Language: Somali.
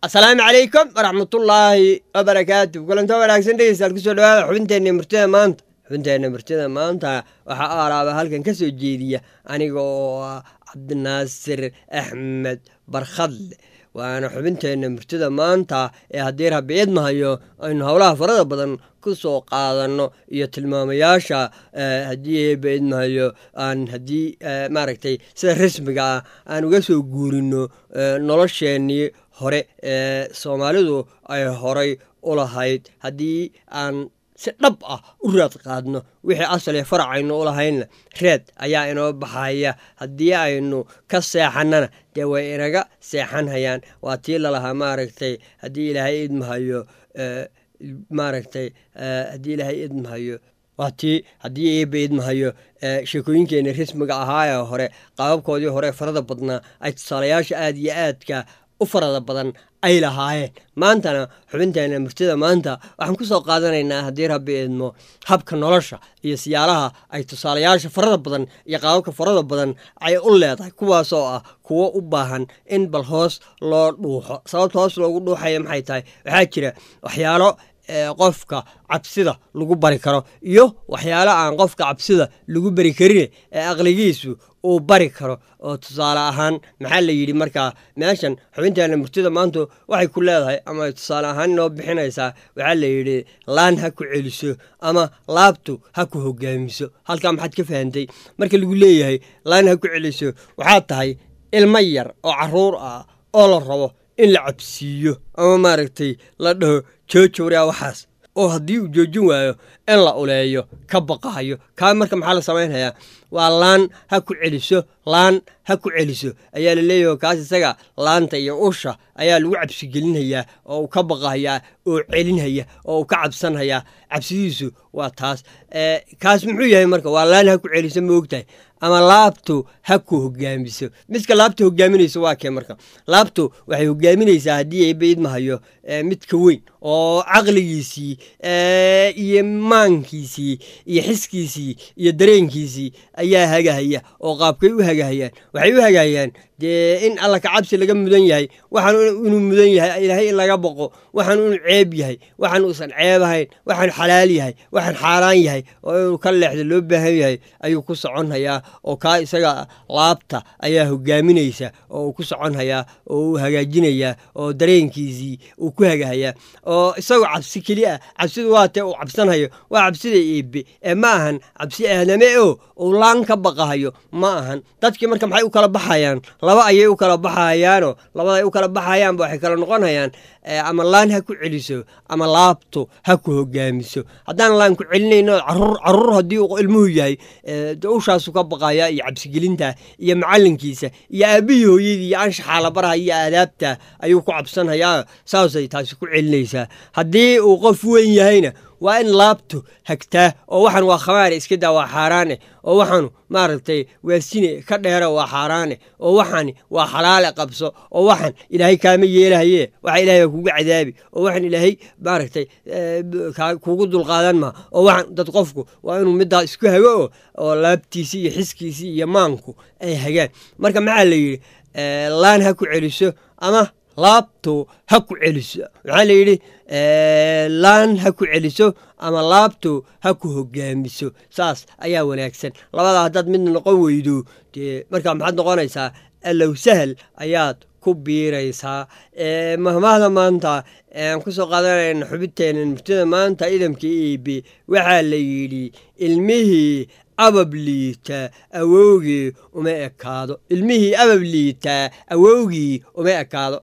السلام عليكم ورحمة الله وبركاته. كلنا تابع الأكسنت يسأل كل سؤال حبنتين مرتدى مانت حبنتين مرتدى مانت وحقارا بهالكن كسو جيدية أنا جو عبد الناصر أحمد برخض وأنا حبنتين مرتدى مانت هديرها بيدنا هيو إن هؤلاء فرد بدن كسو قادنو يتلمامياشا هديه بيدنا هيو أن هدي ماركتي سيد رسمك أن وقسو قورينو نولشيني hore Soomaalidu ay horay u lahayd hadii aan si dhab ah u raad qaadno wixii asal ee faracayno u lahayn reed ayaa inoo baxaya hadii aynu ka seexanana de way inaga seexanayaan waa tii la lahaa maaragtay hadii Ilaahay idmahayo maaragtay hadii Ilaahay idmahayo waati hadii ay beedmahayo sheekooyinkeena rasmiga ahaa hore qaababkoodii hore farada badnaa ay tusaalayaasha aad iyo aadka u farada badan ay lahaayeen maantana xubinteena murtida maanta waxaan ku soo qaadanaynaa hadii Rabbi idmo habka nolosha iyo siyaalaha ay tusaalayaasha farada badan iyo qaababka farada badan ay u leedahay kuwaas oo ah kuwa u baahan in bal hoos loo dhuuxo sababta hoos loogu dhuuxayo maxay tahay waxa jira waxyaalo qofka cabsida lagu bari karo iyo waxyaalo aan qofka cabsida lagu bari karin aqligiisu oo bari karo oo tusaale ahaan maxaa la yiri marka meeshan xubinteena murtida maanta waxay ku leedahay ama tusaale ahaan noo bixinaysaa waxa la yiri laan ha ku celiso ama laabtu ha ku hogaamiso halka maxad ka fahantay marka lagu leeyahay laan ha ku celiso waxa tahay ilmo yar oo caruur ah oo la rabo in la cabsiyo ama maaragtay la dhaho joojowra waxaas oo hadii uu joojin waayo in la uleeyo ka baqayo ka marka maxaa la sameeynayaa waa laan ha ku celiso laan ha ku celiso ayaa la leeyahay kaas isaga laanta iyo usha ayaa lagu cabsi gelinayaa oo ka baqaya oo celinaya oo ka cabsanaya cabsidiisu waa taas kaas muxuu yahay marka waa laan ha ku celiso ma ogtahay ama laabtu ha ku hogaamiso midka laabtu hogaaminayso waa kee marka laabtu waxay hogaaminaysaa hadii ay beedmahayo midka weyn oo aqligiisii iyo maankiisii iyo xiskiisii iyo dareenkiisii ayaa hagahaya oo qaabkay u hagahayaan waxay u hagahayaan in alla ka cabsi laga mudan yahay waxaan inuu mudan yahay Ilaahay in laga baqo waxaan inuu ceeb yahay waxaan uusan ceebahayn waxaan xalaal yahay waxaan xaaraan yahay oo ka leexdo loo baahan yahay ayuu ku soconayaa oo ka isaga laabta ayaa hogaaminaysa oo ku soconayaa oo hagaajinaya oo dareenkiisii uu ku hagaaya oo isaga cabsi kaliya cabsidu waa taa uu cabsanayo waa cabsida eebe ma ahan cabsi aadame oo laan ka baqahayo ma ahan dadkii marka maxay u kala baxayaan laba ayay u kala baxayaano labada ay u kala baxayaan waxay kala noqonayaan ama laan ha ku celiso ama laabto ha ku hogaamiso hadaan laan ku celinayno carruur hadii uu ilmuhu yahay dawshaas ka baqaya iyo cabsi gelinta iyo macalinkiisa iyo aabihi hooyadii iyo anshaxa la baraha iyo aadaabta ayuu ku cabsanayaa saasay taasi ku celinaysaa hadii uu qof weyn yahayna waa in laabtu hagtaa oo waxan waa khamaar iska daa waa xaaraane oo waxan maaragtay waasine ka dheera waa xaaraane oo waxan waa xalaal qabso oo waxan Ilaahay kaama yeelahaye waxa Ilaahay kugu cadaabi oo waxan Ilaahay maaragtay kugu dul qaadan ma oo waxan dad qofku waa inuu midda isku hago oo laabtiisi iyo xiskiisi iyo maanku ay hagaan marka maxaa la yiri laan ha ku celiso ama laabtu ha ku celiso waxa la yiri laan ha ku celiso ama laabtu ha ku hogaamiso saas ayaa wanaagsan labada hadad mid noqon weydo marka maxad noqonaysaa allow sahal ayaad ku biiraysaa mahmaahda maanta aan ku soo qaadanayna xubinteena murtida maanta idamkii eebe waxa la yiri ilmihii ababliita awowgii uma ekaado ilmihii ababliita awowgii uma ekaado